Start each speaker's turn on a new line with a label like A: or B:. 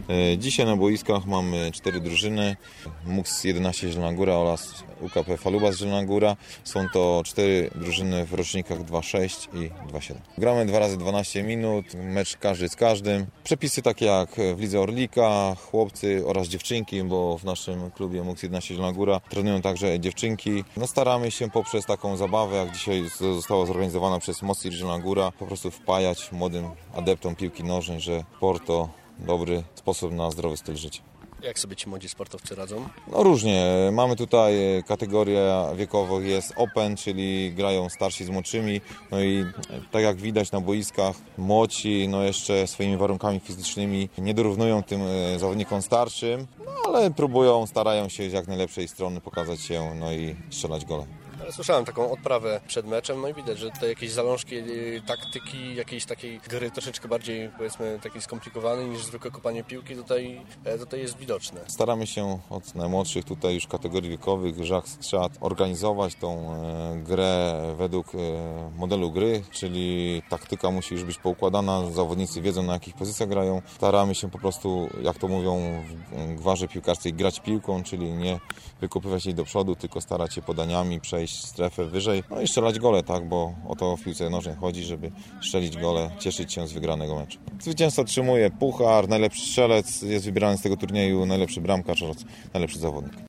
A: Dzisiaj na boiskach mamy 4 drużyny. MUKS 11 Zielona Góra oraz UKP Falubas Zielona Góra. Są to 4 drużyny w rocznikach 2.6 i 2.7. Gramy 2 razy 12 minut, mecz każdy z każdym. Przepisy takie jak w Lidze Orlika, chłopcy oraz dziewczynki, bo w naszym klubie MUKS 11 Zielona Góra trenują także dziewczynki. Staramy się poprzez taką zabawę, jak dzisiaj została zorganizowana przez Mocir Zielona Góra, po prostu wpajać młodym adeptom piłki nożnej, że sport to dobry sposób na zdrowy styl życia.
B: Jak sobie ci młodzi sportowcy radzą?
A: No różnie. Mamy tutaj kategoria wiekowa jest open, czyli grają starsi z młodszymi. No i tak jak widać na boiskach, młodsi jeszcze swoimi warunkami fizycznymi nie dorównują tym zawodnikom starszym, ale próbują, starają się z jak najlepszej strony pokazać się, i strzelać gole.
B: Słyszałem taką odprawę przed meczem, i widać, że tutaj jakieś zalążki taktyki, jakiejś takiej gry troszeczkę bardziej, powiedzmy, takiej skomplikowanej niż zwykłe kopanie piłki tutaj jest widoczne.
A: Staramy się od najmłodszych tutaj już kategorii wiekowych, grzach strzat, organizować tą grę według modelu gry, czyli taktyka musi już być poukładana, zawodnicy wiedzą, na jakich pozycjach grają. Staramy się po prostu, jak to mówią w gwarze piłkarskiej, grać piłką, czyli nie wykopywać jej do przodu, tylko starać się podaniami przejść strefę wyżej, i strzelać gole, tak, bo o to w piłce nożnej chodzi, żeby strzelić gole, cieszyć się z wygranego meczu. Zwycięzca otrzymuje puchar, najlepszy strzelec jest wybierany z tego turnieju, najlepszy bramkarz oraz najlepszy zawodnik.